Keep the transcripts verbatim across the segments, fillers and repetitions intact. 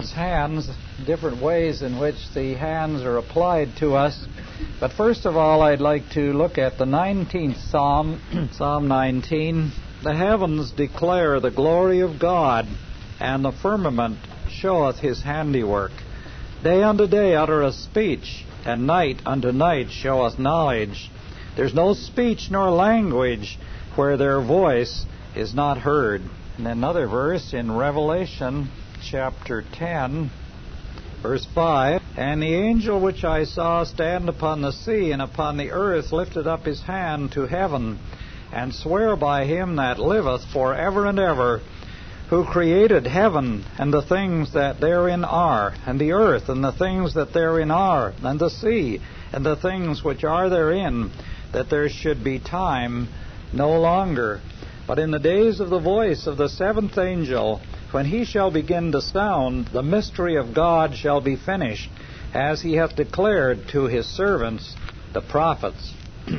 hands, different ways in which the hands are applied to us. But first of all, I'd like to look at the nineteenth Psalm, Psalm nineteen. The heavens declare the glory of God, and the firmament showeth his handiwork. Day unto day uttereth speech, and night unto night showeth knowledge. There's no speech nor language where their voice is not heard. And another verse in Revelation chapter ten, verse five, And the angel which I saw stand upon the sea and upon the earth lifted up his hand to heaven, and sware by him that liveth for ever and ever, who created heaven and the things that therein are, and the earth and the things that therein are, and the sea and the things which are therein, that there should be time no longer. But in the days of the voice of the seventh angel, when he shall begin to sound, the mystery of God shall be finished, as he hath declared to his servants the prophets.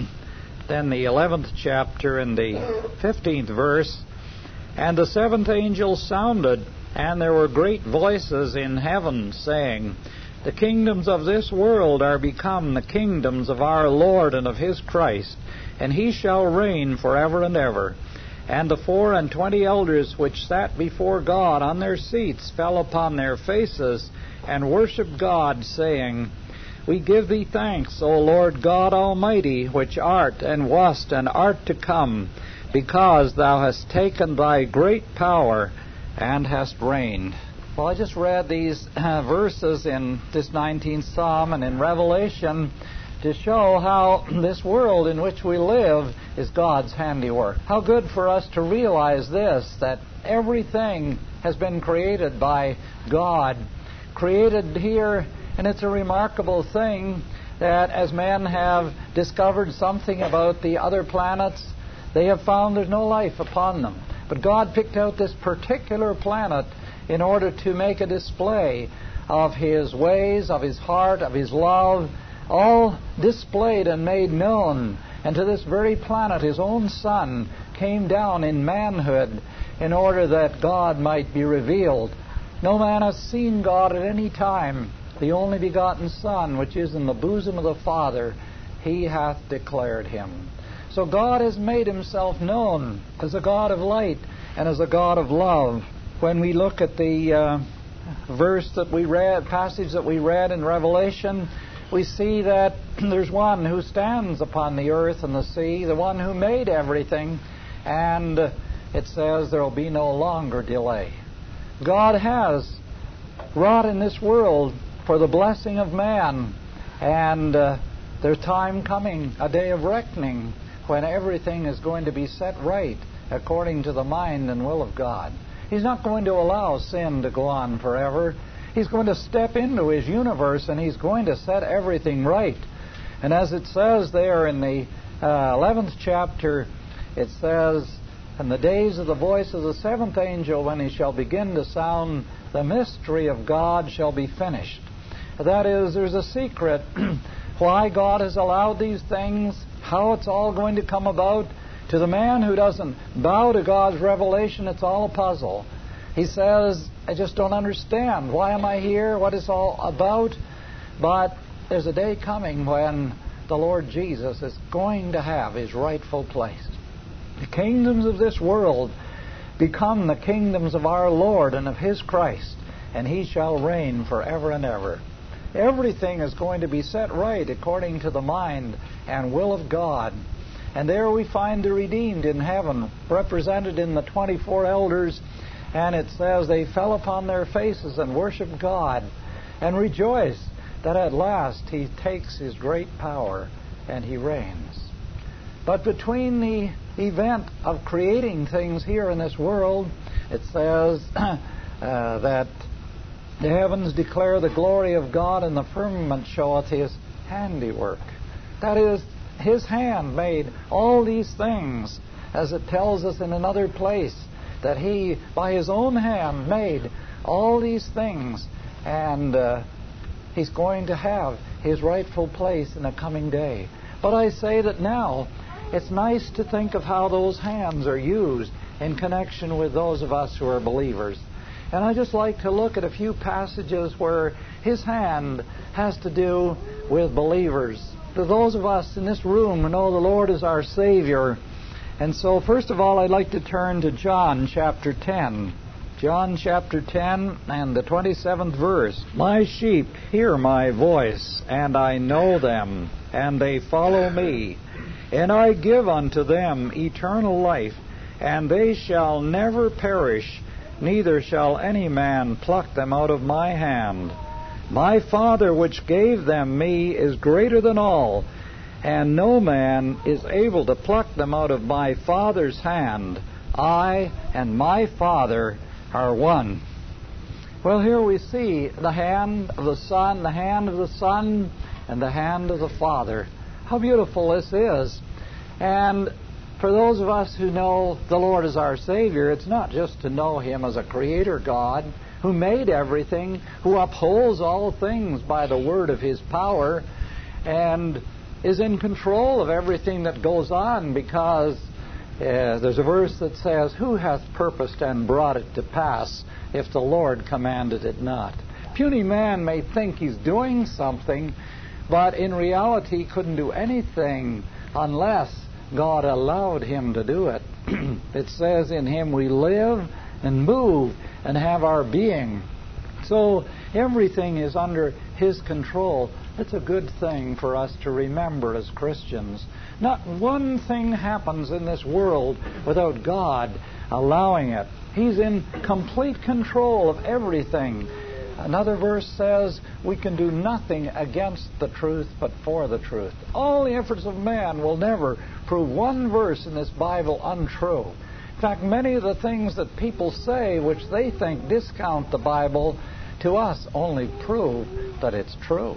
Then the eleventh chapter and the fifteenth verse, And the seventh angel sounded, and there were great voices in heaven, saying, The kingdoms of this world are become the kingdoms of our Lord and of his Christ, and he shall reign forever and ever. And the four and twenty elders which sat before God on their seats fell upon their faces, and worshipped God, saying, We give thee thanks, O Lord God Almighty, which art, and wast, and art to come, because thou hast taken thy great power, and hast reigned. Well, I just read these uh, verses in this nineteenth Psalm and in Revelation to show how this world in which we live is God's handiwork. How good for us to realize this, that everything has been created by God, created here, and it's a remarkable thing that as men have discovered something about the other planets, they have found there's no life upon them. But God picked out this particular planet in order to make a display of his ways, of his heart, of his love, all displayed and made known. And to this very planet, his own Son came down in manhood in order that God might be revealed. No man hath seen God at any time. The only begotten Son, which is in the bosom of the Father, he hath declared him. So God has made himself known as a God of light and as a God of love. When we look at the uh, verse that we read, passage that we read in Revelation, we see that there's one who stands upon the earth and the sea, the one who made everything, and it says there will be no longer delay. God has wrought in this world for the blessing of man, and uh, there's time coming, a day of reckoning, when everything is going to be set right according to the mind and will of God. He's not going to allow sin to go on forever. He's going to step into his universe and he's going to set everything right. And as it says there in the uh, eleventh chapter, it says, In the days of the voice of the seventh angel, when he shall begin to sound, the mystery of God shall be finished. That is, there's a secret why God has allowed these things, how it's all going to come about. To the man who doesn't bow to God's revelation, it's all a puzzle. He says, I just don't understand. Why am I here? What is all about? But there's a day coming when the Lord Jesus is going to have his rightful place. The kingdoms of this world become the kingdoms of our Lord and of his Christ, and he shall reign forever and ever. Everything is going to be set right according to the mind and will of God. And there we find the redeemed in heaven, represented in the twenty-four elders, and it says they fell upon their faces and worshiped God and rejoiced that at last he takes his great power and he reigns. But between the event of creating things here in this world, it says uh, that the heavens declare the glory of God, and the firmament showeth his handiwork. That is, his hand made all these things, as it tells us in another place, that he, by his own hand, made all these things, and uh, he's going to have his rightful place in a coming day. But I say that now, it's nice to think of how those hands are used in connection with those of us who are believers. And I just like to look at a few passages where His hand has to do with believers. For those of us in this room who know the Lord is our Savior. And so, first of all, I'd like to turn to John chapter ten. John chapter ten and the twenty-seventh verse. My sheep hear my voice, and I know them, and they follow me. And I give unto them eternal life, and they shall never perish, neither shall any man pluck them out of my hand. My Father which gave them me is greater than all, and no man is able to pluck them out of my Father's hand. I and my Father are one. Well, here we see the hand of the Son, the hand of the Son, and the hand of the Father. How beautiful this is. And for those of us who know the Lord as our Savior, it's not just to know Him as a Creator God who made everything, who upholds all things by the word of His power, and is in control of everything that goes on, because uh, there's a verse that says, who hath purposed and brought it to pass, if the Lord commanded it not? Puny man may think he's doing something, but in reality couldn't do anything unless God allowed him to do it. It says in Him we live and move and have our being. So everything is under His control. It's a good thing for us to remember as Christians. Not one thing happens in this world without God allowing it. He's in complete control of everything. Another verse says we can do nothing against the truth but for the truth. All the efforts of man will never prove one verse in this Bible untrue. In fact, many of the things that people say which they think discount the Bible, to us only prove that it's true.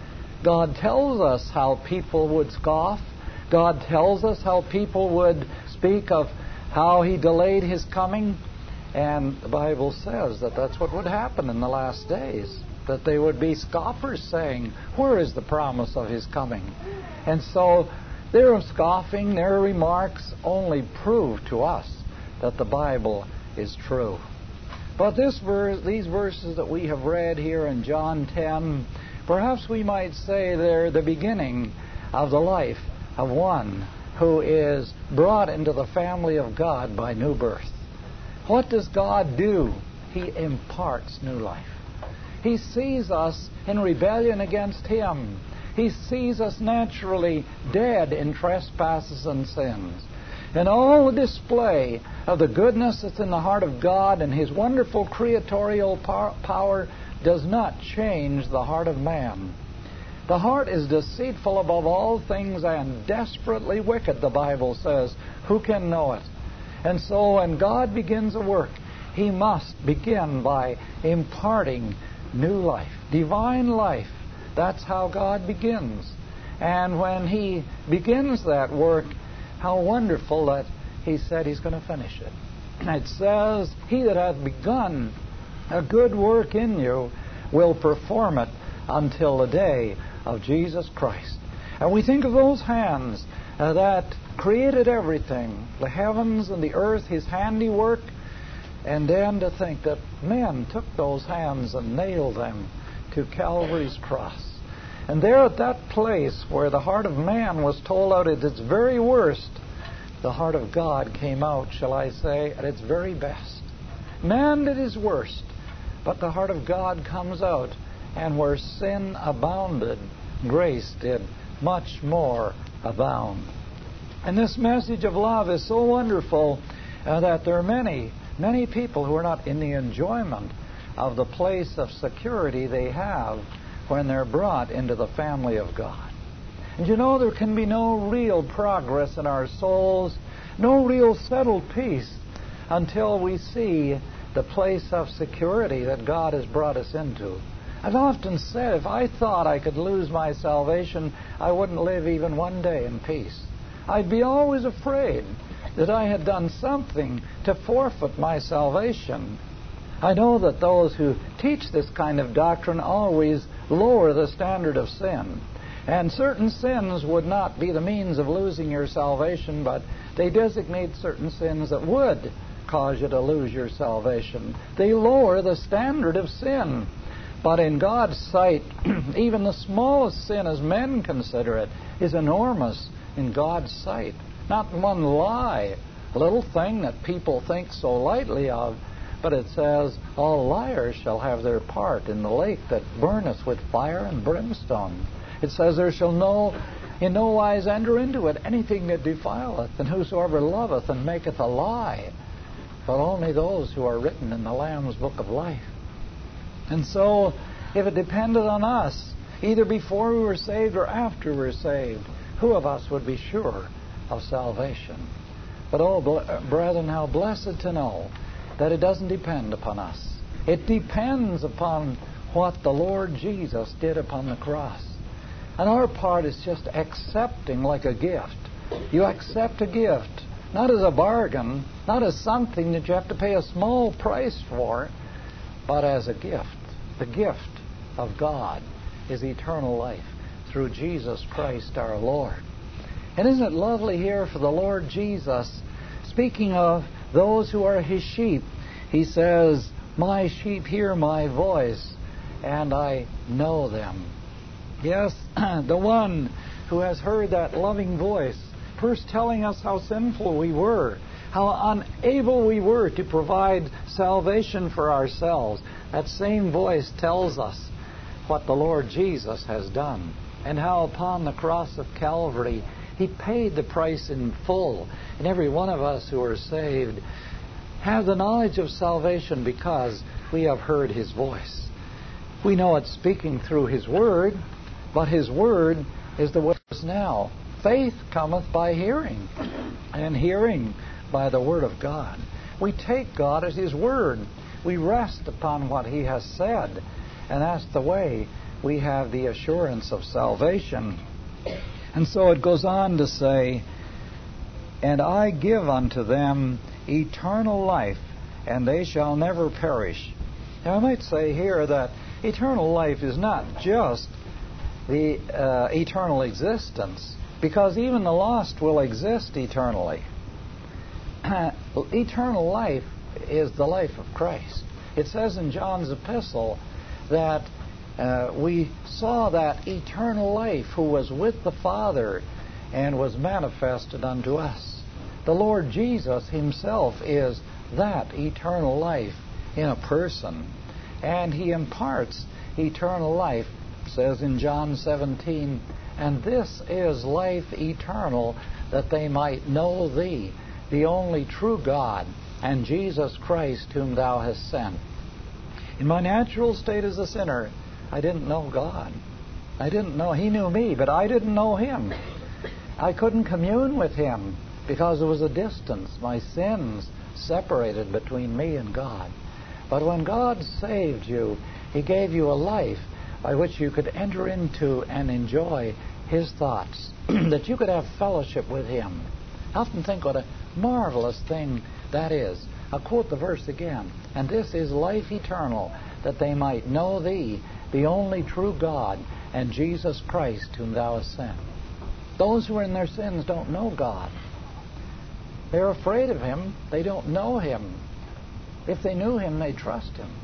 God tells us how people would scoff. God tells us how people would speak of how He delayed His coming. And the Bible says that that's what would happen in the last days, that they would be scoffers saying, where is the promise of His coming? And so their scoffing, their remarks only prove to us that the Bible is true. But this verse, these verses that we have read here in John ten, perhaps we might say they're the beginning of the life of one who is brought into the family of God by new birth. What does God do? He imparts new life. He sees us in rebellion against Him. He sees us naturally dead in trespasses and sins. And all the display of the goodness that's in the heart of God and His wonderful creatorial power does not change the heart of man. The heart is deceitful above all things and desperately wicked, the Bible says. Who can know it? And so when God begins a work, He must begin by imparting new life, divine life. That's how God begins. And when He begins that work, how wonderful that He said He's going to finish it. It says, He that hath begun a good work in you will perform it until the day of Jesus Christ. And we think of those hands uh, that created everything, the heavens and the earth, His handiwork, and then to think that men took those hands and nailed them to Calvary's cross. And there at that place where the heart of man was told out at its very worst, the heart of God came out, shall I say, at its very best. Man did his worst, but the heart of God comes out, and where sin abounded, grace did much more abound. And this message of love is so wonderful uh, that there are many, many people who are not in the enjoyment of the place of security they have when they're brought into the family of God. And you know, there can be no real progress in our souls, no real settled peace, until we see the place of security that God has brought us into. I've often said, if I thought I could lose my salvation, I wouldn't live even one day in peace. I'd be always afraid that I had done something to forfeit my salvation. I know that those who teach this kind of doctrine always lower the standard of sin. And certain sins would not be the means of losing your salvation, but they designate certain sins that would cause you to lose your salvation. They lower the standard of sin. But in God's sight, even the smallest sin, as men consider it, is enormous in God's sight. Not one lie, a little thing that people think so lightly of, but it says, all liars shall have their part in the lake that burneth with fire and brimstone. It says, there shall no in no wise enter into it anything that defileth, and whosoever loveth and maketh a lie, but only those who are written in the Lamb's book of life. And so, if it depended on us, either before we were saved or after we were saved, who of us would be sure of salvation? But oh, brethren, how blessed to know that it doesn't depend upon us. It depends upon what the Lord Jesus did upon the cross. And our part is just accepting like a gift. You accept a gift, not as a bargain, not as something that you have to pay a small price for, but as a gift. The gift of God is eternal life through Jesus Christ our Lord. And isn't it lovely here for the Lord Jesus, speaking of those who are His sheep, He says, my sheep hear my voice, and I know them. Yes, the one who has heard that loving voice, first telling us how sinful we were, how unable we were to provide salvation for ourselves. That same voice tells us what the Lord Jesus has done, and how upon the cross of Calvary He paid the price in full. And every one of us who are saved have the knowledge of salvation because we have heard His voice. We know it's speaking through His Word, but His Word is the way it is now. Faith cometh by hearing, and hearing by the Word of God. We take God at His Word. We rest upon what He has said, and that's the way we have the assurance of salvation. And so it goes on to say, and I give unto them eternal life, and they shall never perish. Now I might say here that eternal life is not just the uh, eternal existence, because even the lost will exist eternally. Eternal life is the life of Christ. It says in John's epistle that uh, we saw that eternal life who was with the Father and was manifested unto us. The Lord Jesus Himself is that eternal life in a person, and He imparts eternal life. It says in John seventeen, and this is life eternal, that they might know Thee, the only true God, and Jesus Christ whom Thou hast sent. In my natural state as a sinner, I didn't know God. I didn't know He knew me, but I didn't know Him. I couldn't commune with Him because there was a distance. My sins separated between me and God. But when God saved you, He gave you a life by which you could enter into and enjoy His thoughts, that you could have fellowship with Him. I often think what a marvelous thing that is. I'll quote the verse again. And this is life eternal, that they might know Thee, the only true God, and Jesus Christ whom Thou hast sent. Those who are in their sins don't know God. They're afraid of Him. They don't know Him. If they knew Him, they'd trust Him.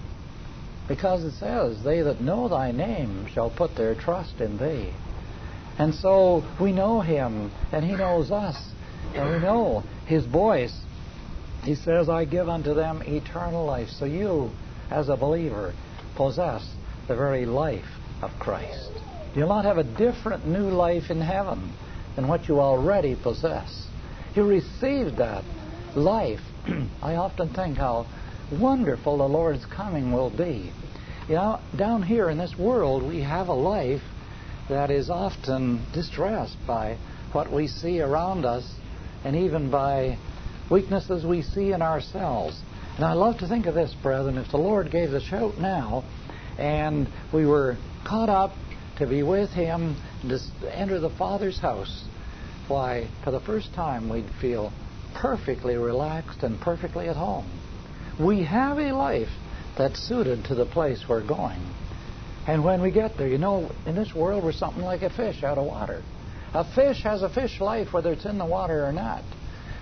Because it says, they that know Thy name shall put their trust in Thee. And so we know Him, and He knows us, and we know His voice. He says, I give unto them eternal life. So you, as a believer, possess the very life of Christ. You'll not have a different new life in heaven than what you already possess. You received that life. I often think how wonderful the Lord's coming will be. You know, down here in this world, we have a life that is often distressed by what we see around us, and even by weaknesses we see in ourselves. And I love to think of this, brethren, if the Lord gave the shout now, and we were caught up to be with Him, and to enter the Father's house, why, for the first time we'd feel perfectly relaxed and perfectly at home. We have a life that's suited to the place we're going. And when we get there, you know, in this world we're something like a fish out of water. A fish has a fish life whether it's in the water or not.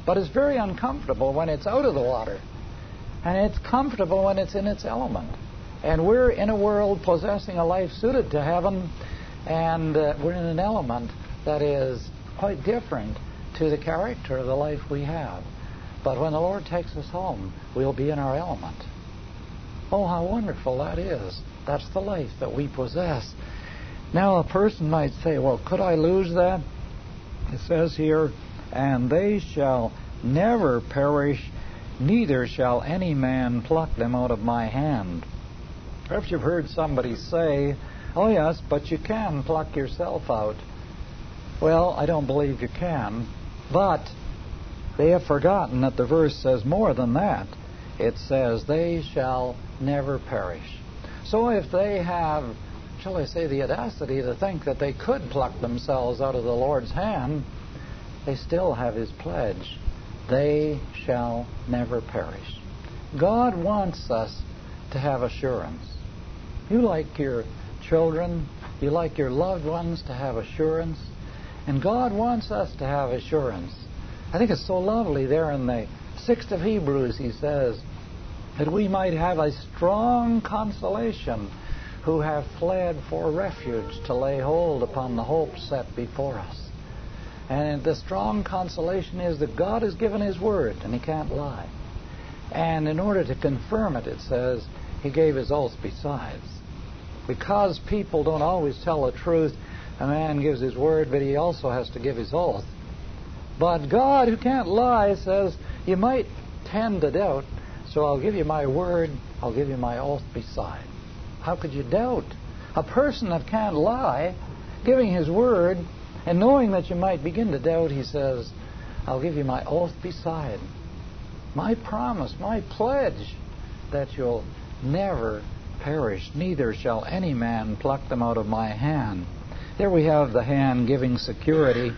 But it's very uncomfortable when it's out of the water. And it's comfortable when it's in its element. And we're in a world possessing a life suited to heaven, and uh, we're in an element that is quite different to the character of the life we have. But when the Lord takes us home, we'll be in our element. Oh, how wonderful that is. That's the life that we possess. Now, a person might say, well, could I lose that? It says here, and they shall never perish, neither shall any man pluck them out of my hand. Perhaps you've heard somebody say, oh yes, but you can pluck yourself out. Well, I don't believe you can, but they have forgotten that the verse says more than that. It says, they shall never perish. So if they have, shall I say, the audacity to think that they could pluck themselves out of the Lord's hand, they still have His pledge. They shall never perish. God wants us to have assurance. You like your children, you like your loved ones to have assurance, and God wants us to have assurance. I think it's so lovely there in the sixth of Hebrews, he says, that we might have a strong consolation who have fled for refuge to lay hold upon the hope set before us. And the strong consolation is that God has given His word, and He can't lie. And in order to confirm it, it says, He gave His oath besides. Because people don't always tell the truth, a man gives his word, but he also has to give his oath. But God, who can't lie, says, you might tend to doubt, so I'll give you my word, I'll give you my oath beside. How could you doubt? A person that can't lie, giving his word, and knowing that you might begin to doubt, he says, I'll give you my oath beside. My promise, my pledge, that you'll never perish, neither shall any man pluck them out of my hand. There we have the hand giving security.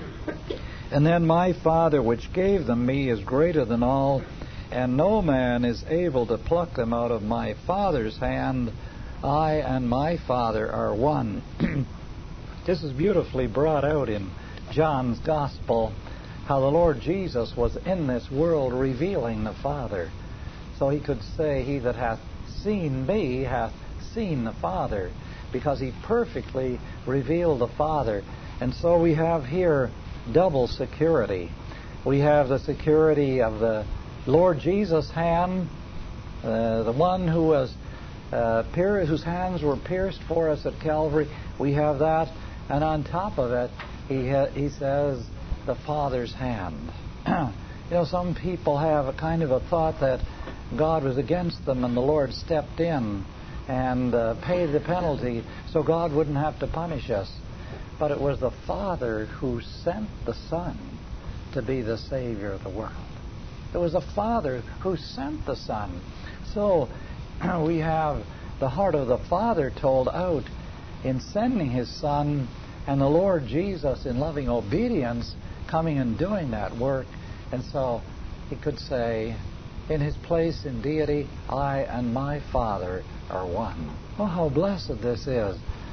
And then my Father which gave them me is greater than all, and no man is able to pluck them out of my Father's hand. I and my Father are one. This is beautifully brought out in John's Gospel, how the Lord Jesus was in this world revealing the Father. So he could say, he that hath seen me hath seen the Father, because he perfectly revealed the Father. And so we have here double security. We have the security of the Lord Jesus' hand, uh, the one who was uh, pier- whose hands were pierced for us at Calvary. We have that, and on top of it, he ha- he says the Father's hand. You know, some people have a kind of a thought that God was against them, and the Lord stepped in and uh, paid the penalty, so God wouldn't have to punish us. But it was the Father who sent the Son to be the Savior of the world. It was the Father who sent the Son. So we have the heart of the Father told out in sending His Son, and the Lord Jesus in loving obedience coming and doing that work. And so He could say, in His place in deity, I and my Father are one. Oh, how blessed this is.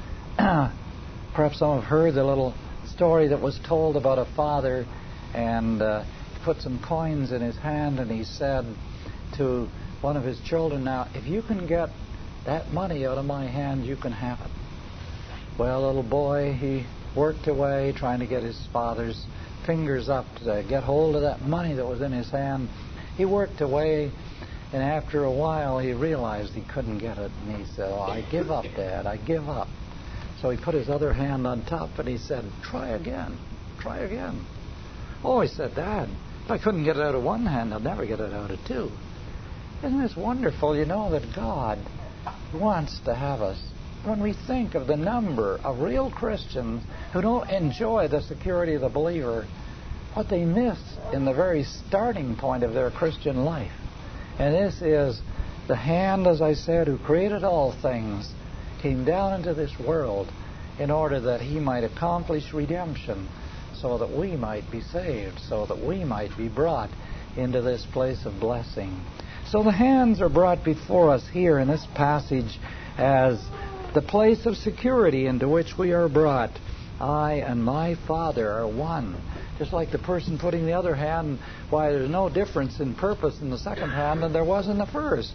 Perhaps some have heard the little story that was told about a father, and uh, he put some coins in his hand, and he said to one of his children, now, if you can get that money out of my hand, you can have it. Well, little boy, he worked away trying to get his father's fingers up to get hold of that money that was in his hand. He worked away, and after a while he realized he couldn't get it, and he said, oh, I give up, Dad, I give up. So he put his other hand on top, and he said, try again, try again. Oh, he said, Dad, if I couldn't get it out of one hand, I'll never get it out of two. Isn't this wonderful, you know, that God wants to have us? When we think of the number of real Christians who don't enjoy the security of the believer, what they miss in the very starting point of their Christian life. And this is the hand, as I said, who created all things, came down into this world in order that He might accomplish redemption, so that we might be saved, so that we might be brought into this place of blessing. So the hands are brought before us here in this passage as the place of security into which we are brought. I and my Father are one. Just like the person putting the other hand, why there's no difference in purpose in the second hand than there was in the first.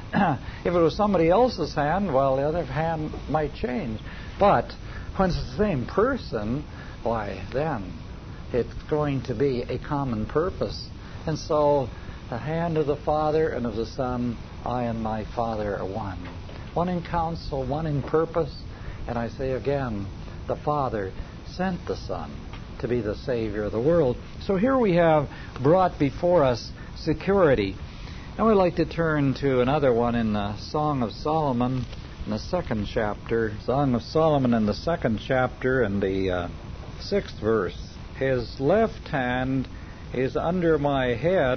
If it was somebody else's hand, well, the other hand might change. But when it's the same person, why, then it's going to be a common purpose. And so the hand of the Father and of the Son, I and my Father are one. One in counsel, one in purpose. And I say again, the Father sent the Son to be the Savior of the world. So here we have brought before us security. Now we'd like to turn to another one in the Song of Solomon in the second chapter. Song of Solomon in the second chapter and the uh, sixth verse. His left hand is under my head,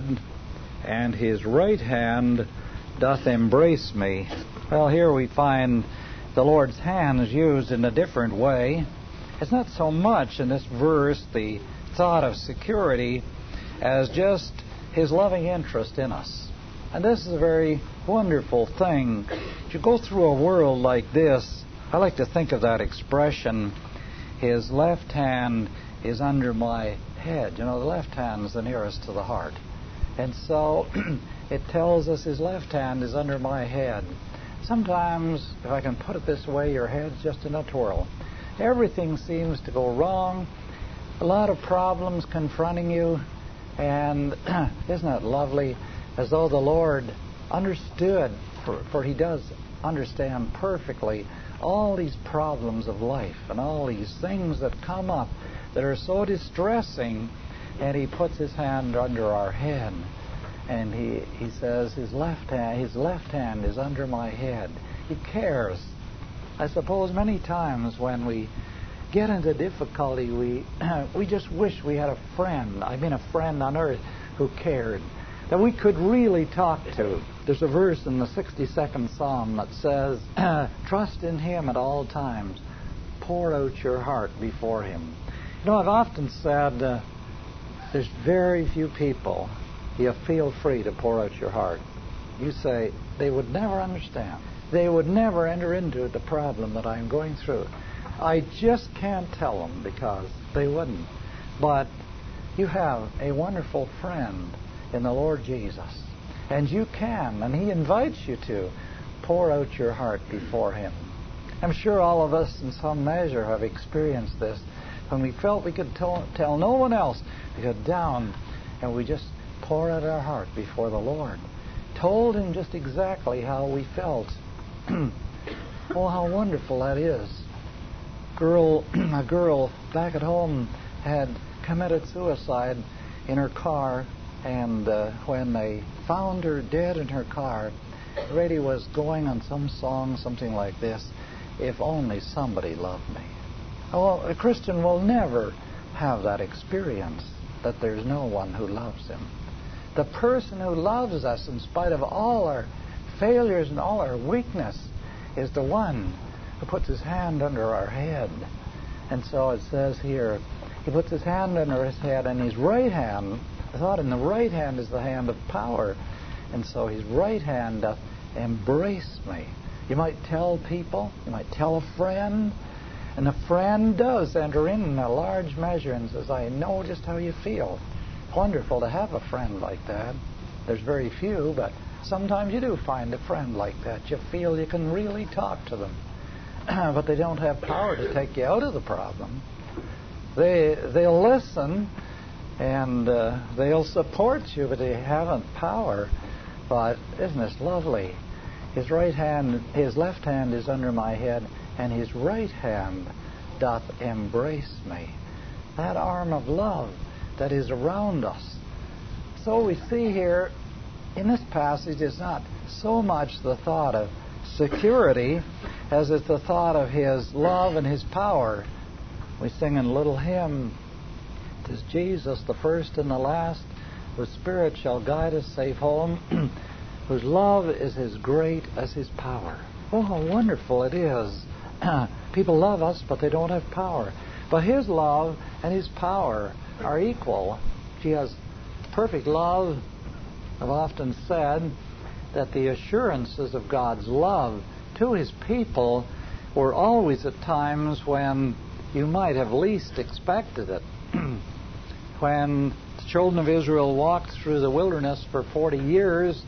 and his right hand doth embrace me. Well, here we find the Lord's hand is used in a different way. It's not so much in this verse the thought of security as just his loving interest in us. And this is a very wonderful thing. If you go through a world like this, I like to think of that expression, his left hand is under my head. You know, the left hand is the nearest to the heart. And so it tells us his left hand is under my head. Sometimes, if I can put it this way, your head's just in a twirl. Everything seems to go wrong. A lot of problems confronting you. And isn't it lovely? As though the Lord understood, for, for he does understand perfectly all these problems of life and all these things that come up that are so distressing, and he puts his hand under our head, and he, he says his left hand his left hand is under my head. He cares. I suppose many times when we get into difficulty, we we just wish we had a friend. I mean, a friend on earth who cared, that we could really talk to. There's a verse in the sixty-second Psalm that says, trust in him at all times. Pour out your heart before him. You know, I've often said uh, there's very few people you feel free to pour out your heart. You say, they would never understand. They would never enter into the problem that I'm going through. I just can't tell them because they wouldn't. But you have a wonderful friend in the Lord Jesus. And you can, and he invites you to, pour out your heart before him. I'm sure all of us in some measure have experienced this. When we felt we could tell, tell no one else, we go down and we just pour out our heart before the Lord. Told him just exactly how we felt. Oh, how wonderful that is. Girl, a girl back at home had committed suicide in her car, and uh, when they found her dead in her car, the radio was going on some song, something like this, if only somebody loved me. Well, a Christian will never have that experience, that there's no one who loves him. The person who loves us in spite of all our failures and all our weakness is the one who puts his hand under our head. And so it says here, he puts his hand under his head, and his right hand, I thought in the right hand is the hand of power, and so his right hand doth embrace me. You might tell people, you might tell a friend, and a friend does enter in in a large measure and says, I know just how you feel. Wonderful to have a friend like that. There's very few, but sometimes you do find a friend like that. You feel you can really talk to them. But they don't have power to take you out of the problem. They, they'll listen and uh, they'll support you, but they haven't power. But isn't this lovely? His right hand, his left hand is under my head, and his right hand doth embrace me. That arm of love that is around us. So we see here in this passage, it's not so much the thought of security as it's the thought of his love and his power. We sing in a little hymn, "'Tis Jesus, the first and the last, whose Spirit shall guide us safe home, whose love is as great as his power." Oh, how wonderful it is. People love us, but they don't have power. But his love and his power are equal. He has perfect love. I've often said that the assurances of God's love to his people were always at times when you might have least expected it. when the children of Israel walked through the wilderness for forty years,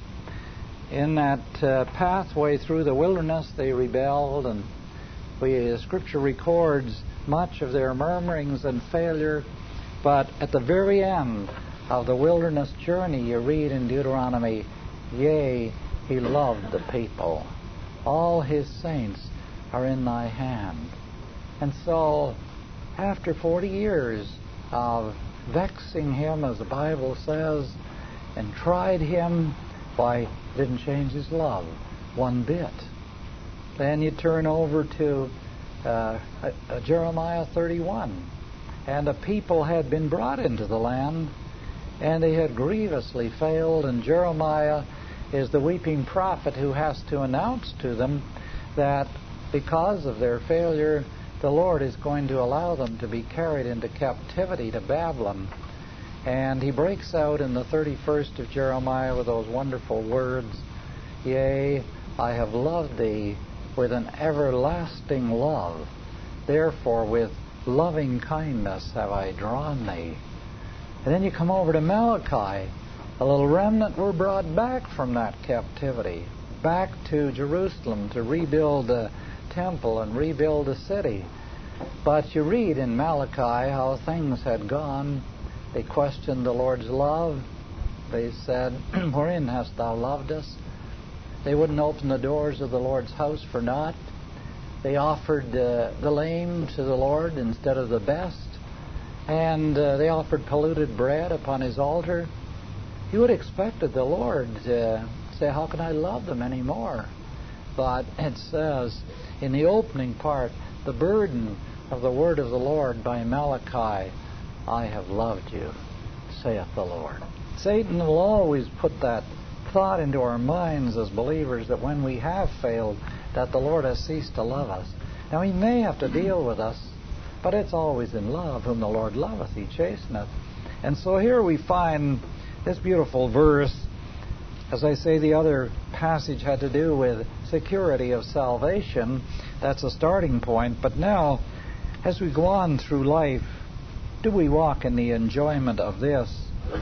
in that uh, pathway through the wilderness they rebelled, and we, the Scripture records much of their murmurings and failure. But at the very end of the wilderness journey, you read in Deuteronomy, yea, he loved the people. All his saints are in thy hand. And so, after forty years of vexing him, as the Bible says, and tried him, why, didn't change his love one bit. Then you turn over to uh, uh, Jeremiah thirty-one. And the people had been brought into the land, and they had grievously failed, and Jeremiah is the weeping prophet who has to announce to them that because of their failure, the Lord is going to allow them to be carried into captivity to Babylon. And he breaks out in the thirty-first of Jeremiah with those wonderful words, yea, I have loved thee with an everlasting love. Therefore, with loving kindness have I drawn thee. And then you come over to Malachi. A little remnant were brought back from that captivity, back to Jerusalem to rebuild the temple and rebuild the city. But you read in Malachi how things had gone. They questioned the Lord's love. They said, wherein hast thou loved us? They wouldn't open the doors of the Lord's house for naught. They offered uh, the lame to the Lord instead of the best. And uh, they offered polluted bread upon his altar. You would have expected the Lord to say, how can I love them anymore? But it says in the opening part, the burden of the word of the Lord by Malachi, I have loved you, saith the Lord. Satan will always put that thought into our minds as believers that when we have failed, that the Lord has ceased to love us. Now, he may have to deal with us, but it's always in love. Whom the Lord loveth, he chasteneth. And so here we find this beautiful verse. As I say, the other passage had to do with security of salvation. That's a starting point. But now, as we go on through life, do we walk in the enjoyment of this,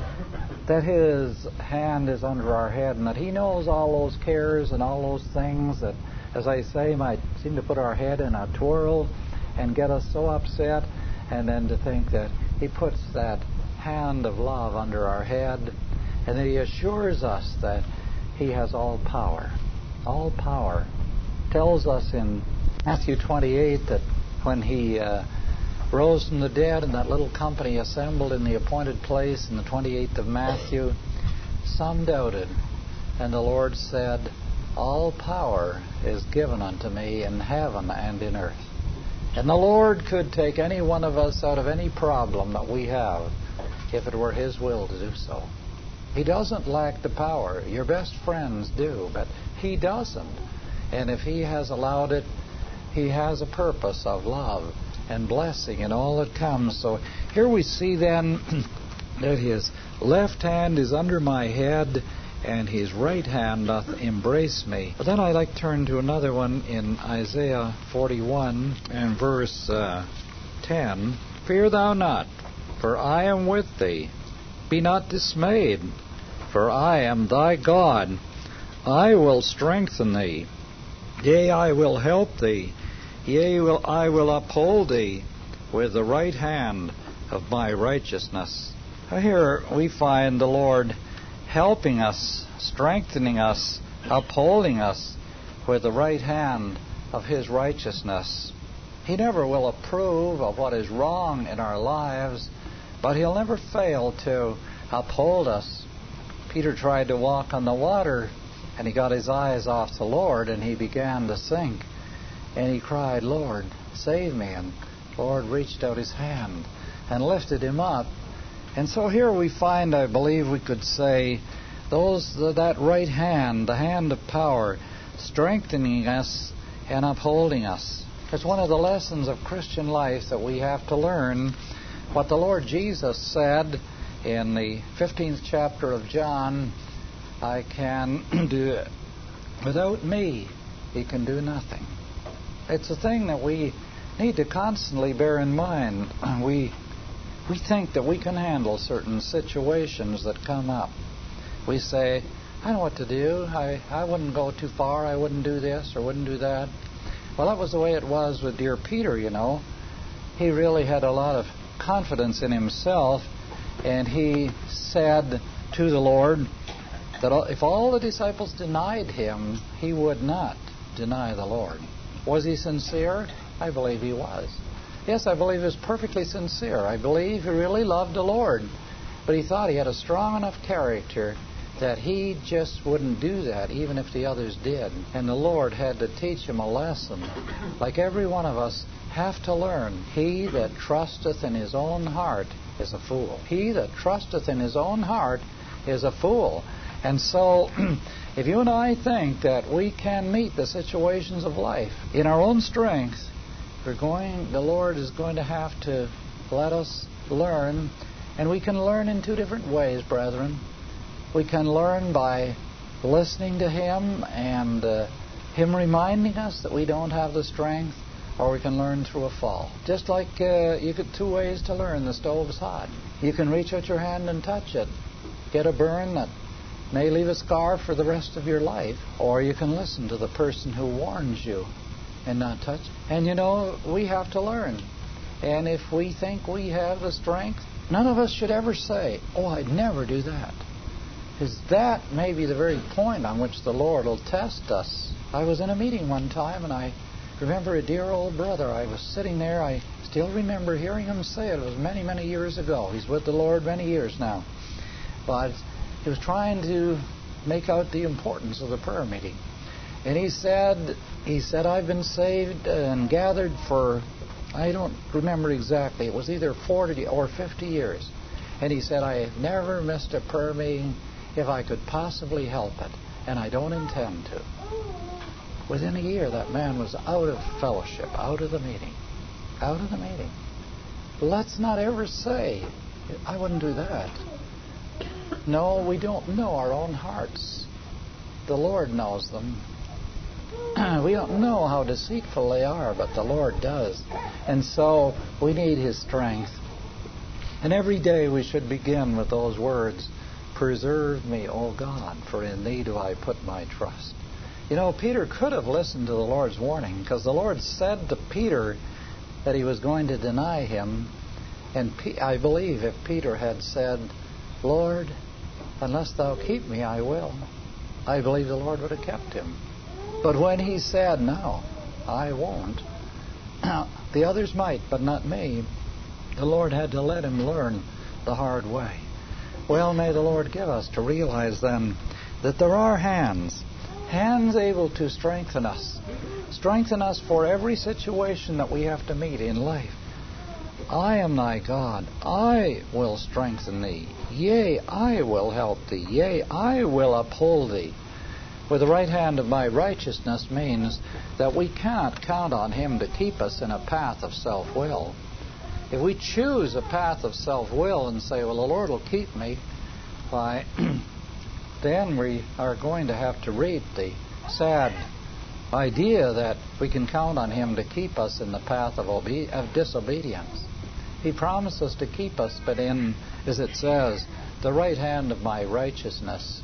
that his hand is under our head and that he knows all those cares and all those things that, as I say, might seem to put our head in a twirl and get us so upset, and then to think that he puts that hand of love under our head and that he assures us that he has all power. All power. Tells us in Matthew twenty-eight that when he uh, rose from the dead and that little company assembled in the appointed place in the twenty-eighth of Matthew, some doubted, and the Lord said, all power is given unto me in heaven and in earth. And the Lord could take any one of us out of any problem that we have if it were his will to do so. He doesn't lack the power. Your best friends do, but he doesn't. And if he has allowed it, he has a purpose of love and blessing and all that comes. So here we see then that his left hand is under my head and his right hand doth embrace me. But then I'd like to turn to another one in Isaiah forty-one and verse uh, ten. Fear thou not, for I am with thee. Be not dismayed, for I am thy God. I will strengthen thee. Yea, I will help thee. Yea, will I will uphold thee with the right hand of my righteousness. Here we find the Lord helping us, strengthening us, upholding us with the right hand of his righteousness. He never will approve of what is wrong in our lives, but he'll never fail to uphold us. Peter tried to walk on the water, and he got his eyes off the Lord, and he began to sink. And he cried, Lord, save me. And the Lord reached out his hand and lifted him up. And so here we find, I believe we could say, those that right hand, the hand of power, strengthening us and upholding us. It's one of the lessons of Christian life that we have to learn what the Lord Jesus said in the fifteenth chapter of John, I can do it. Without me, he can do nothing. It's a thing that we need to constantly bear in mind. We we think that we can handle certain situations that come up. We say, I know what to do. I, I wouldn't go too far. I wouldn't do this or wouldn't do that. Well, that was the way it was with dear Peter, you know. He really had a lot of confidence in himself, and he said to the Lord that if all the disciples denied him, he would not deny the Lord. Was he sincere? I believe he was. Yes, I believe he was perfectly sincere. I believe he really loved the Lord. But he thought he had a strong enough character that he just wouldn't do that, even if the others did. And the Lord had to teach him a lesson, like every one of us have to learn. He that trusteth in his own heart is a fool. He that trusteth in his own heart is a fool. And so, if you and I think that we can meet the situations of life in our own strength, we're going, the Lord is going to have to let us learn. And we can learn in two different ways, brethren. We can learn by listening to Him and uh, Him reminding us that we don't have the strength, or we can learn through a fall. Just like uh, you get two ways to learn. The stove's hot. You can reach out your hand and touch it, get a burn that may leave a scar for the rest of your life, or you can listen to the person who warns you and not touch it. And you know, we have to learn. And if we think we have the strength, none of us should ever say, oh, I'd never do that. Because that may be the very point on which the Lord will test us. I was in a meeting one time, and I remember a dear old brother. I was sitting there. I still remember hearing him say it. It was many, many years ago. He's with the Lord many years now. But he was trying to make out the importance of the prayer meeting. And he said, he said, I've been saved and gathered for, I don't remember exactly, it was either forty or fifty years. And he said, I have never missed a prayer meeting if I could possibly help it, and I don't intend to. Within a year, that man was out of fellowship, out of the meeting, out of the meeting. Let's not ever say, I wouldn't do that. No, we don't know our own hearts. The Lord knows them. We don't know how deceitful they are, but the Lord does. And so we need His strength. And every day we should begin with those words, preserve me, O God, for in Thee do I put my trust. You know, Peter could have listened to the Lord's warning, because the Lord said to Peter that He was going to deny Him. And P- I believe if Peter had said, Lord, unless Thou keep me, I will, I believe the Lord would have kept him. But when he said, no, I won't, the others might, but not me, the Lord had to let him learn the hard way. Well, may the Lord give us to realize then that there are hands, hands able to strengthen us, strengthen us for every situation that we have to meet in life. I am thy God, I will strengthen thee, yea, I will help thee, yea, I will uphold thee. With the right hand of my righteousness means that we can't count on Him to keep us in a path of self-will. If we choose a path of self-will and say, well, the Lord will keep me, why, then we are going to have to reap the sad idea that we can count on Him to keep us in the path of, obe- of disobedience. He promises to keep us, but in, as it says, the right hand of my righteousness.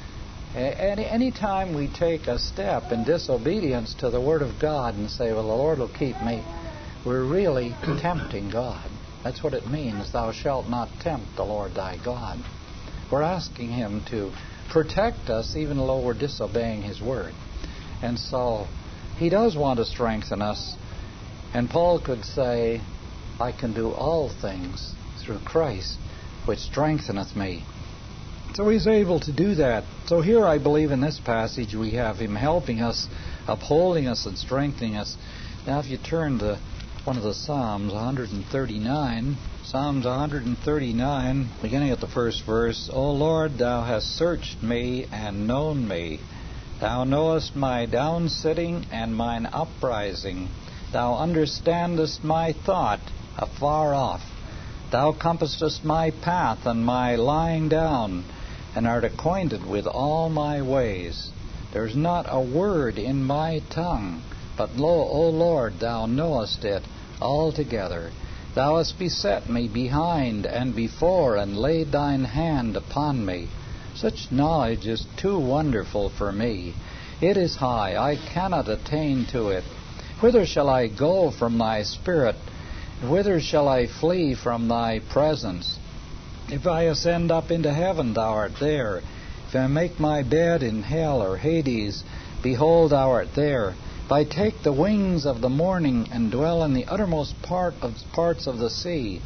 Any, any time we take a step in disobedience to the Word of God and say, well, the Lord will keep me, we're really tempting God. That's what it means, thou shalt not tempt the Lord thy God. We're asking Him to protect us even though we're disobeying His Word. And so He does want to strengthen us. And Paul could say, I can do all things through Christ, which strengtheneth me. So He's able to do that. So here I believe in this passage we have Him helping us, upholding us, and strengthening us. Now if you turn to one of the Psalms, one thirty-nine, Psalms one thirty-nine, beginning at the first verse, O Lord, Thou hast searched me and known me. Thou knowest my downsitting and mine uprising. Thou understandest my thought afar off. Thou compassest my path and my lying down, and art acquainted with all my ways. There is not a word in my tongue, but lo, O Lord, Thou knowest it altogether. Thou hast beset me behind and before, and laid thine hand upon me. Such knowledge is too wonderful for me. It is high, I cannot attain to it. Whither shall I go from thy spirit? Whither shall I flee from thy presence? If I ascend up into heaven, thou art there. If I make my bed in hell or Hades, behold, thou art there. If I take the wings of the morning and dwell in the uttermost part of parts of the sea.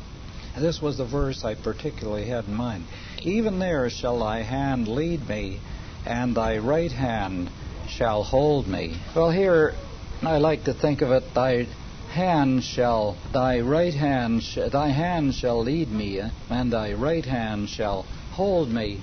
This was the verse I particularly had in mind. Even there shall thy hand lead me, and thy right hand shall hold me. Well, here I like to think of it, thy hand shall, thy right hand, sh- thy hand shall lead me, and thy right hand shall hold me.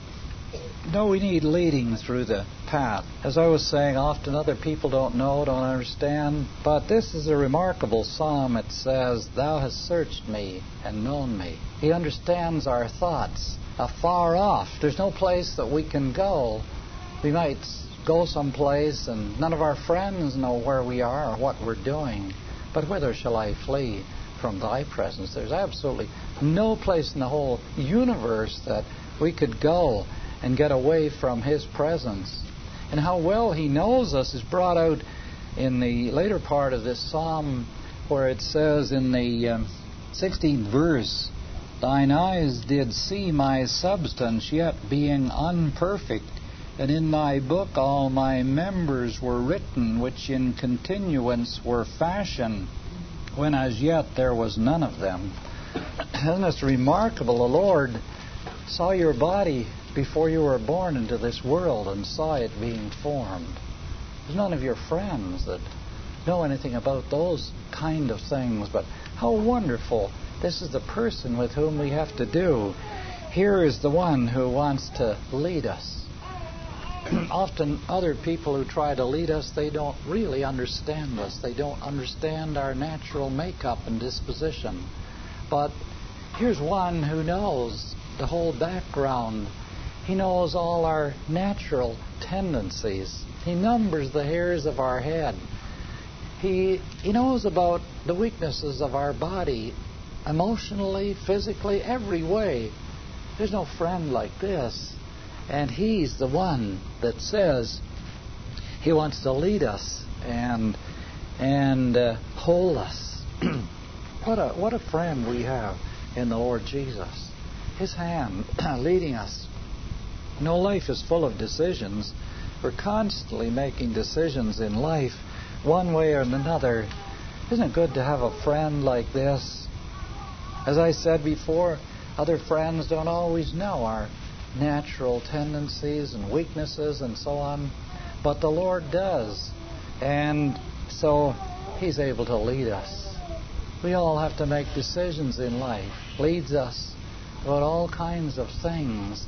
No, we need leading through the path. As I was saying, often other people don't know, don't understand, but this is a remarkable psalm. It says, Thou hast searched me and known me. He understands our thoughts afar off. There's no place that we can go. We might go someplace and none of our friends know where we are or what we're doing. But whither shall I flee from thy presence? There's absolutely no place in the whole universe that we could go and get away from his presence. And how well he knows us is brought out in the later part of this psalm, where it says in the um, sixteenth verse, Thine eyes did see my substance, yet being unperfect, and in thy book all my members were written, which in continuance were fashioned, when as yet there was none of them. Isn't this remarkable? The Lord saw your body before you were born into this world and saw it being formed. There's none of your friends that know anything about those kind of things, but how wonderful. This is the person with whom we have to do. Here is the one who wants to lead us. Often other people who try to lead us, they don't really understand us. They don't understand our natural makeup and disposition. But here's one who knows the whole background. He knows all our natural tendencies. He numbers the hairs of our head. He, he knows about the weaknesses of our body, emotionally, physically, every way. There's no friend like this. And he's the one that says he wants to lead us and and uh, hold us. What a what a friend we have in the Lord Jesus. His hand leading us. You know, life is full of decisions. We're constantly making decisions in life, one way or another. Isn't it good to have a friend like this? As I said before, other friends don't always know our natural tendencies and weaknesses and so on, but the Lord does, and so He's able to lead us. We all have to make decisions in life. Leads us about all kinds of things.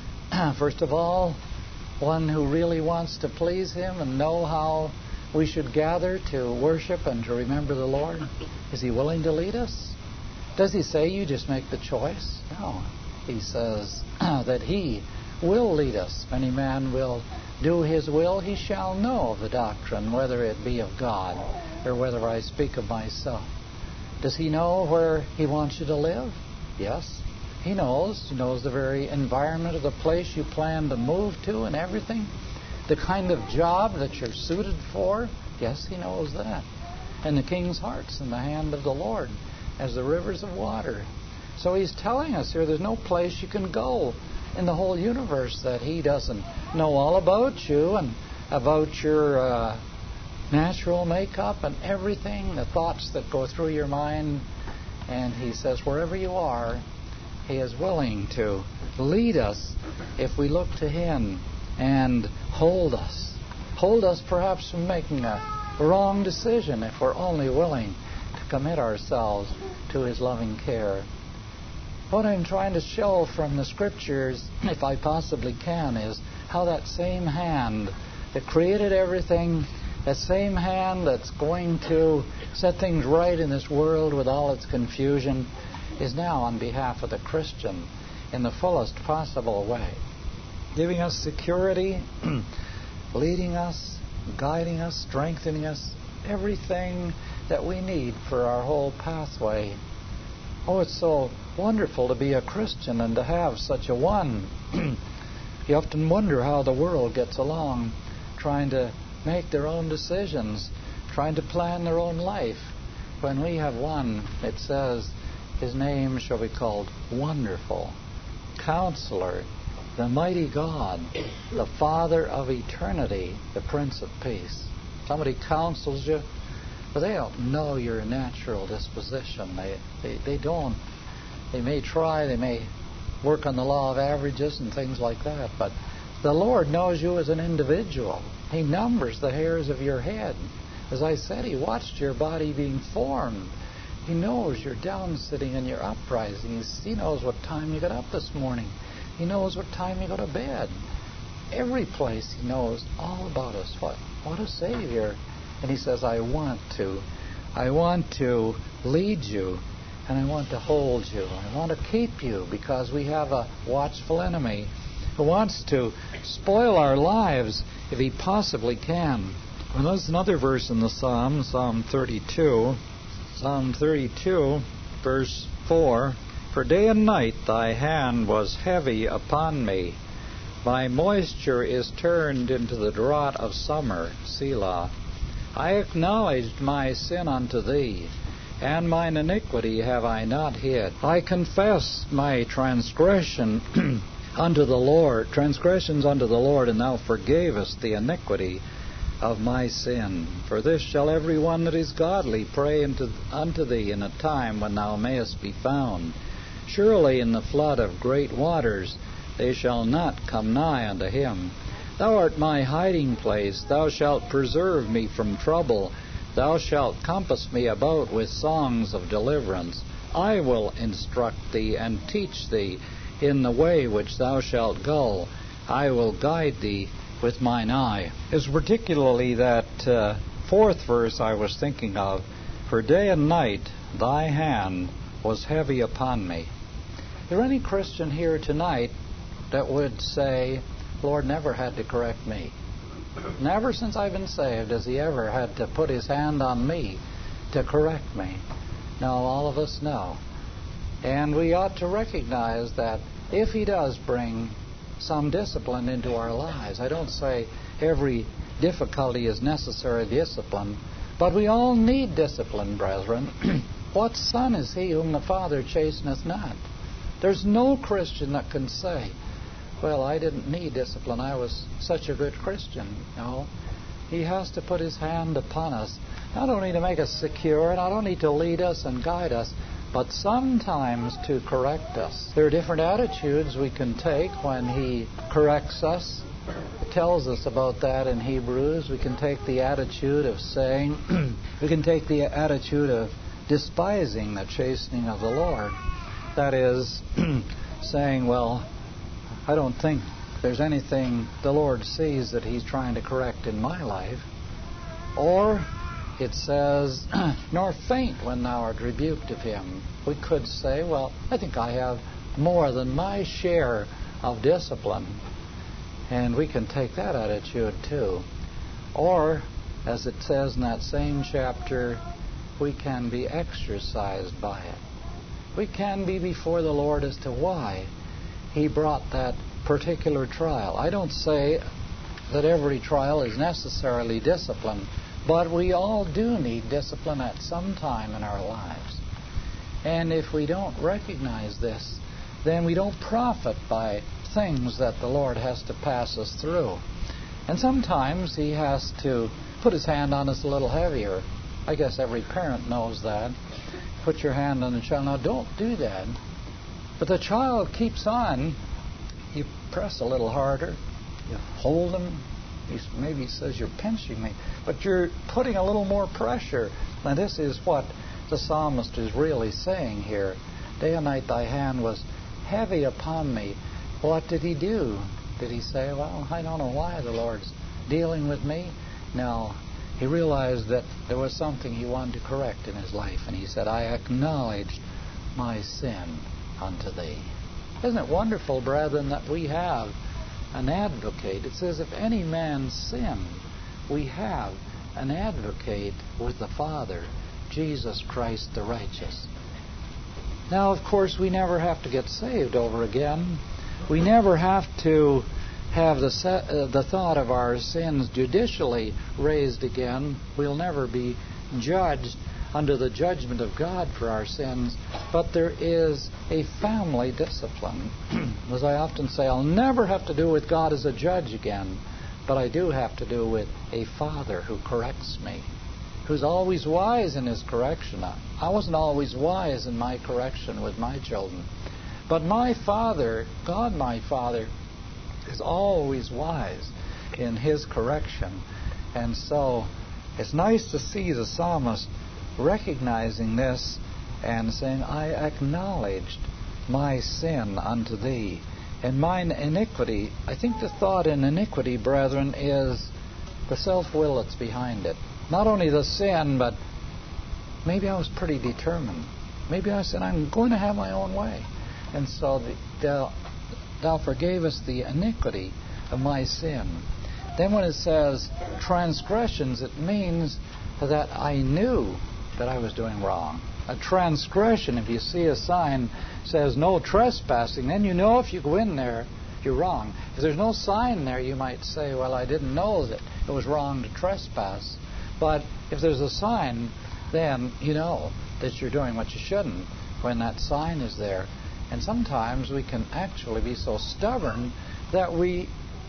First of all, one who really wants to please Him and know how we should gather to worship and to remember the Lord. Is He willing to lead us? Does He say you just make the choice? No. He says that He will lead us. If any man will do His will, he shall know the doctrine, whether it be of God or whether I speak of myself. Does He know where He wants you to live? Yes. He knows. He knows the very environment of the place you plan to move to and everything. The kind of job that you're suited for. Yes, He knows that. And the king's heart's in the hand of the Lord as the rivers of water. So He's telling us here there's no place you can go in the whole universe that He doesn't know all about you and about your uh, natural makeup and everything, the thoughts that go through your mind. And He says wherever you are, He is willing to lead us if we look to Him and hold us. Hold us perhaps from making a wrong decision if we're only willing to commit ourselves to His loving care. What I'm trying to show from the Scriptures, if I possibly can, is how that same hand that created everything, that same hand that's going to set things right in this world with all its confusion, is now on behalf of the Christian in the fullest possible way, giving us security, leading us, guiding us, strengthening us, everything that we need for our whole pathway Oh, it's so wonderful to be a Christian and to have such a one. You often wonder how the world gets along, trying to make their own decisions, trying to plan their own life. When we have one, it says, His name shall be called Wonderful, Counselor, the Mighty God, the Father of Eternity, the Prince of Peace. Somebody counsels you, but they don't know your natural disposition. They, they, they don't. They may try, they may work on the law of averages and things like that, but the Lord knows you as an individual. He numbers the hairs of your head. As I said, He watched your body being formed. He knows your down sitting and your uprising. He knows what time you got up this morning. He knows what time you go to bed. Every place He knows all about us. What, what a Savior. And He says, I want to. I want to lead you, and I want to hold you. I want to keep you, because we have a watchful enemy who wants to spoil our lives if he possibly can. Well, there's another verse in the Psalm, Psalm thirty-two. Psalm thirty-two, verse four. For day and night thy hand was heavy upon me. My moisture is turned into the drought of summer, Selah. I acknowledged my sin unto thee, and mine iniquity have I not hid. I confess my transgression unto the Lord, transgressions unto the Lord, and thou forgavest the iniquity of my sin. For this shall every one that is godly pray unto, unto thee in a time when thou mayest be found. Surely in the flood of great waters they shall not come nigh unto him. Thou art my hiding place. Thou shalt preserve me from trouble. Thou shalt compass me about with songs of deliverance. I will instruct thee and teach thee in the way which thou shalt go. I will guide thee with mine eye. It's particularly that uh, fourth verse I was thinking of. For day and night thy hand was heavy upon me. Is there any Christian here tonight that would say, Lord never had to correct me? Never since I've been saved has He ever had to put His hand on me to correct me. No, all of us know. And we ought to recognize that if He does bring some discipline into our lives, I don't say every difficulty is necessary discipline, but we all need discipline, brethren. What son is he whom the Father chasteneth not? There's no Christian that can say, well, I didn't need discipline, I was such a good Christian. No. He has to put His hand upon us, not only to make us secure, not only to lead us and guide us, but sometimes to correct us. There are different attitudes we can take when He corrects us. It tells us about that in Hebrews. We can take the attitude of saying, we can take the attitude of despising the chastening of the Lord. That is, saying, well, I don't think there's anything the Lord sees that He's trying to correct in my life. Or it says, nor faint when thou art rebuked of Him. We could say, well, I think I have more than my share of discipline. And we can take that attitude too. Or, as it says in that same chapter, we can be exercised by it. We can be before the Lord as to why He brought that particular trial. I don't say that every trial is necessarily discipline, but we all do need discipline at some time in our lives. And if we don't recognize this, then we don't profit by things that the Lord has to pass us through. And sometimes He has to put His hand on us a little heavier. I guess every parent knows that. Put your hand on the child. Now, don't do that. But the child keeps on. You press a little harder. You hold him. He maybe says, you're pinching me. But you're putting a little more pressure. Now, this is what the psalmist is really saying here. Day and night thy hand was heavy upon me. What did he do? Did he say, well, I don't know why the Lord's dealing with me? No. He realized that there was something he wanted to correct in his life. And he said, I acknowledged my sin unto thee. Isn't it wonderful, brethren, that we have an advocate? It says, if any man sin, we have an advocate with the Father, Jesus Christ the righteous. Now, of course, we never have to get saved over again. We never have to have the se- uh, the thought of our sins judicially raised again. We'll never be judged under the judgment of God for our sins. But there is a family discipline. As I often say, I'll never have to do with God as a judge again, but I do have to do with a father who corrects me, who's always wise in his correction. I wasn't always wise in my correction with my children, but my Father, God my Father, is always wise in his correction. And so it's nice to see the psalmist recognizing this and saying, I acknowledged my sin unto thee, and mine iniquity. I think the thought in iniquity, brethren, is the self-will that's behind it. Not only the sin, but maybe I was pretty determined. Maybe I said, I'm going to have my own way. And so the, thou, thou forgavest the iniquity of my sin. Then when it says transgressions, it means that I knew that I was doing wrong. A transgression, if you see a sign says no trespassing, then you know if you go in there, you're wrong. If there's no sign there, you might say, well, I didn't know that it was wrong to trespass. But if there's a sign, then you know that you're doing what you shouldn't when that sign is there. And sometimes we can actually be so stubborn that we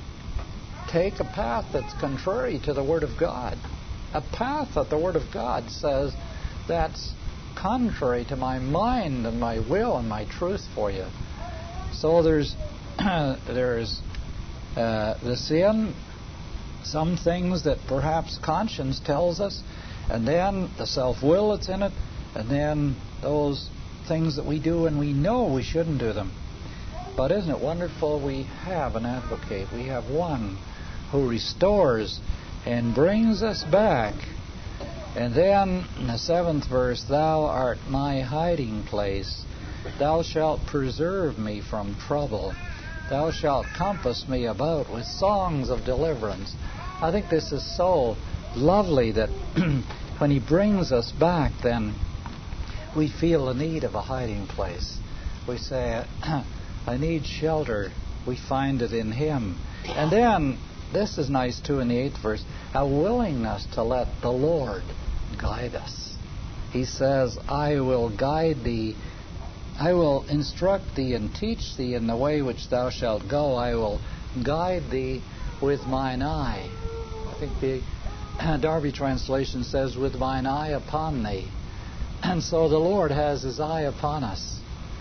take a path that's contrary to the Word of God. A path that the Word of God says that's contrary to my mind and my will and my truth for you. So there's there's uh, the sin, some things that perhaps conscience tells us, and then the self-will that's in it, and then those things that we do and we know we shouldn't do them. But isn't it wonderful we have an advocate? We have one who restores and brings us back. And then in the seventh verse, thou art my hiding place. Thou shalt preserve me from trouble. Thou shalt compass me about with songs of deliverance. I think this is so lovely that when he brings us back, then we feel the need of a hiding place. We say, I need shelter. We find it in him. And then, this is nice too in the eighth verse, a willingness to let the Lord guide us. He says, I will guide thee, I will instruct thee and teach thee in the way which thou shalt go. I will guide thee with mine eye. I think the Darby translation says, with mine eye upon thee. And so the Lord has his eye upon us.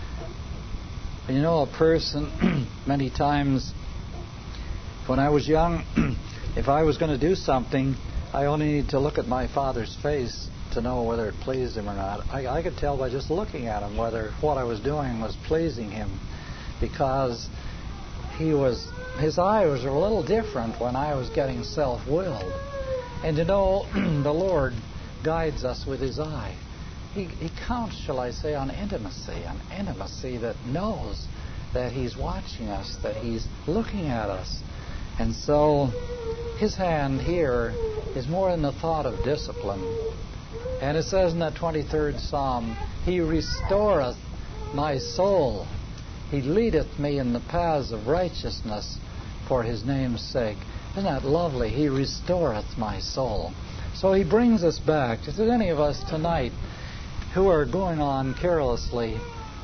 You know, a person, many times when I was young, if I was going to do something, I only needed to look at my father's face to know whether it pleased him or not. I, I could tell by just looking at him whether what I was doing was pleasing him, because he was, his eye was a little different when I was getting self-willed. And you know, the Lord guides us with his eye. He, he counts, shall I say, on intimacy, an intimacy that knows that he's watching us, that he's looking at us. And so his hand here is more than the thought of discipline. And it says in that twenty-third Psalm, he restoreth my soul. He leadeth me in the paths of righteousness for his name's sake. Isn't that lovely? He restoreth my soul. So he brings us back. Is there any of us tonight who are going on carelessly?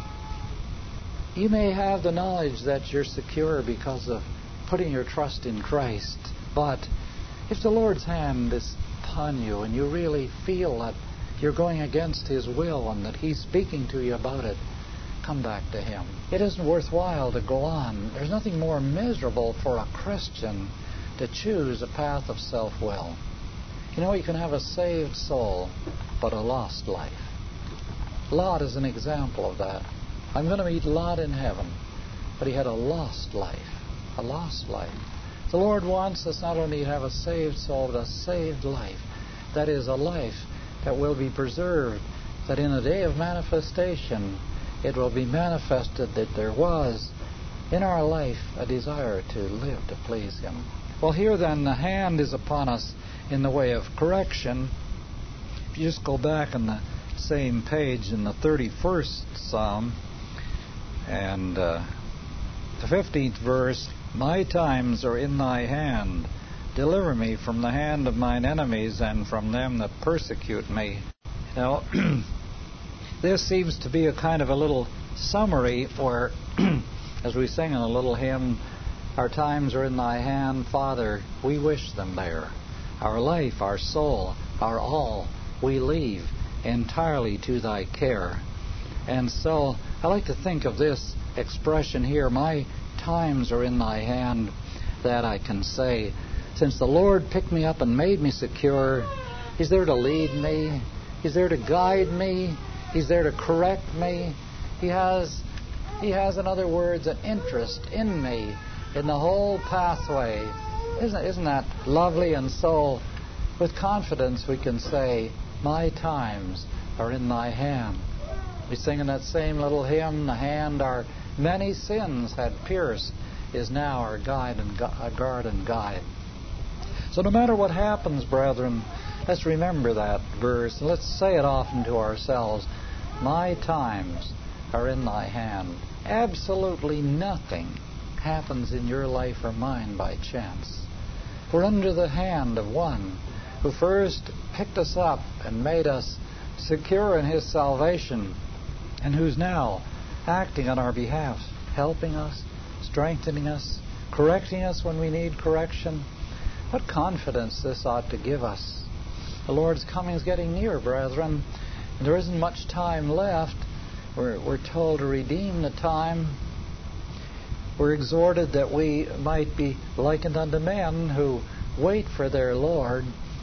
You may have the knowledge that you're secure because of putting your trust in Christ. But if the Lord's hand is upon you and you really feel that you're going against his will and that he's speaking to you about it, come back to him. It isn't worthwhile to go on. There's nothing more miserable for a Christian to choose a path of self-will. You know, you can have a saved soul, but a lost life. Lot is an example of that. I'm going to meet Lot in heaven, but he had a lost life. A lost life. The Lord wants us not only to have a saved soul, but a saved life. That is, a life that will be preserved, that in the day of manifestation, it will be manifested that there was in our life a desire to live to please him. Well, here then, the hand is upon us in the way of correction. If you just go back in the same page in the thirty-first Psalm and uh, the fifteenth verse, "My times are in thy hand. Deliver me from the hand of mine enemies and from them that persecute me." Now, this seems to be a kind of a little summary where, as we sing in a little hymn, "Our times are in thy hand, Father, we wish them there. Our life, our soul, our all, we leave entirely to thy care." And so I like to think of this expression here, "My times are in thy hand," that I can say, since the Lord picked me up and made me secure, He's there to lead me. He's there to guide me. He's there to correct me. He has, He has, in other words, an interest in me, in the whole pathway. Isn't, isn't that lovely? And so, with confidence, we can say, "My times are in thy hand." We sing in that same little hymn, "The hand our many sins had pierced is now our guide and gu- our guard and guide." So no matter what happens, brethren, let's remember that verse. Let's say it often to ourselves. My times are in thy hand. Absolutely nothing happens in your life or mine by chance. We're under the hand of one who first picked us up and made us secure in his salvation, and who's now acting on our behalf, helping us, strengthening us, correcting us when we need correction. What confidence this ought to give us. The Lord's coming is getting near, brethren. There isn't much time left. We're, we're told to redeem the time. We're exhorted that we might be likened unto men who wait for their Lord.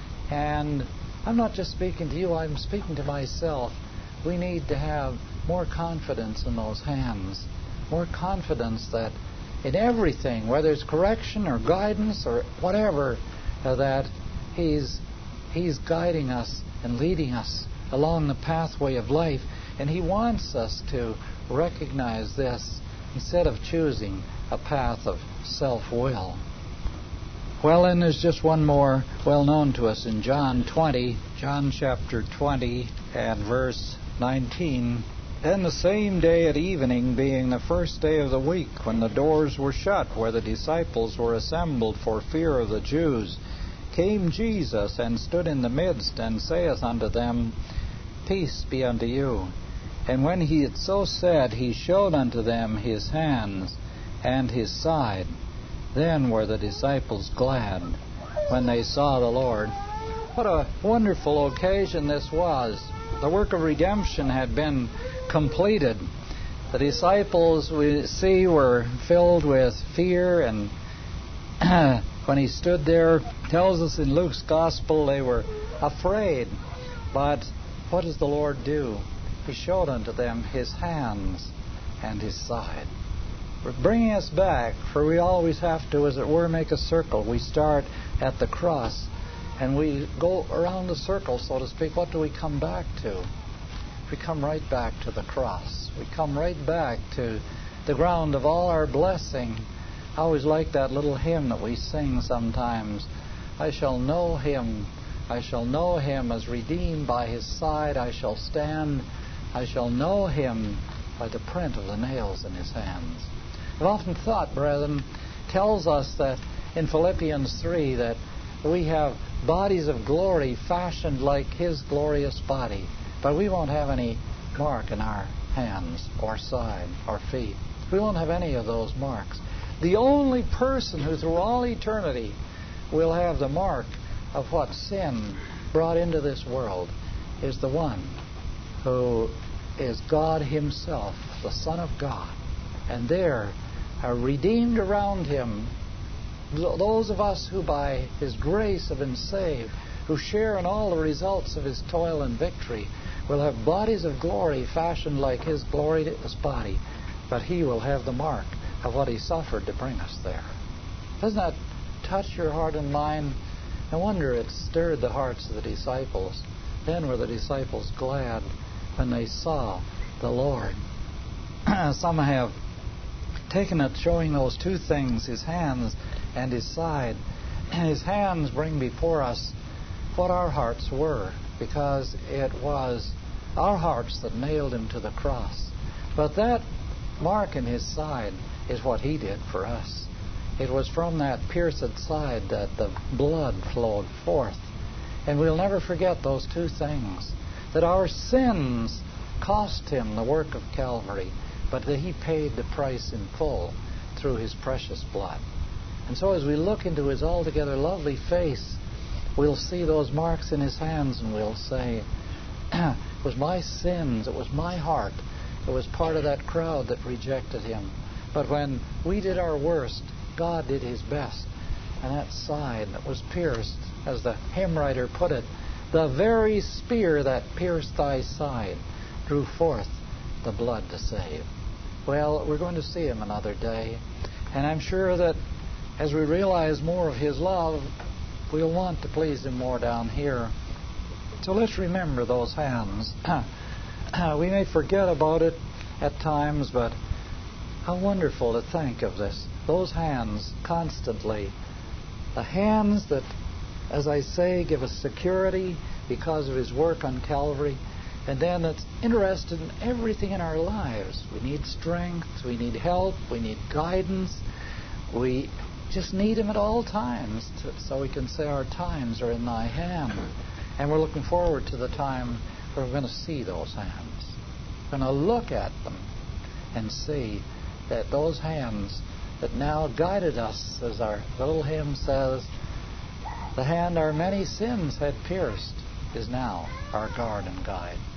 And I'm not just speaking to you, I'm speaking to myself. We need to have more confidence in those hands. More confidence that in everything, whether it's correction or guidance or whatever, uh, that He's He's guiding us and leading us along the pathway of life. And He wants us to recognize this instead of choosing a path of self-will. Well, then there's just one more well known to us in John twenty, John chapter twenty and verse nineteen. "Then the same day at evening, being the first day of the week, when the doors were shut where the disciples were assembled for fear of the Jews, came Jesus and stood in the midst, and saith unto them, Peace be unto you. And when he had so said, he showed unto them his hands and his side. Then were the disciples glad when they saw the Lord." What a wonderful occasion this was. The work of redemption had been completed. The disciples, we see, were filled with fear, and when he stood there, tells us in Luke's Gospel, they were afraid. But what does the Lord do? He showed unto them his hands and his side. We're bringing us back, for we always have to, as it were, make a circle. We start at the cross, and we go around the circle, so to speak. What do we come back to? We come right back to the cross. We come right back to the ground of all our blessing. I always like that little hymn that we sing sometimes. I shall know Him. I shall know Him as redeemed by His side. I shall stand. I shall know Him by the print of the nails in His hands. I've often thought, brethren, tells us that in Philippians three that we have bodies of glory fashioned like His glorious body, but we won't have any mark in our hands or side or feet. We won't have any of those marks. The only person who through all eternity will have the mark of what sin brought into this world is the one who is God Himself, the Son of God. And there are redeemed around Him those of us who by His grace have been saved, who share in all the results of His toil and victory, will have bodies of glory fashioned like His glorious body, but He will have the mark of what He suffered to bring us there. Doesn't that touch your heart and mind? No wonder it stirred the hearts of the disciples. Then were the disciples glad when they saw the Lord. Some have taken it showing those two things, His hands and His side. His hands bring before us what our hearts were, because it was our hearts that nailed him to the cross. But that mark in his side is what he did for us. It was from that pierced side that the blood flowed forth. And we'll never forget those two things, that our sins cost him the work of Calvary, but that he paid the price in full through his precious blood. And so as we look into his altogether lovely face, we'll see those marks in his hands, and we'll say, it was my sins, it was my heart, it was part of that crowd that rejected him. But when we did our worst, God did his best. And that side that was pierced, as the hymn writer put it, the very spear that pierced thy side drew forth the blood to save. Well, we're going to see him another day, and I'm sure that as we realize more of his love, we'll want to please him more down here. So let's remember those hands. We may forget about it at times, but how wonderful to think of this. Those hands constantly. The hands that, as I say, give us security because of his work on Calvary. And then it's interested in everything in our lives. We need strength, we need help, we need guidance. We just need him at all times to, so we can say our times are in thy hand. And we're looking forward to the time where we're going to see those hands. We're going to look at them and see that those hands that now guided us, as our little hymn says, the hand our many sins had pierced is now our guard and guide.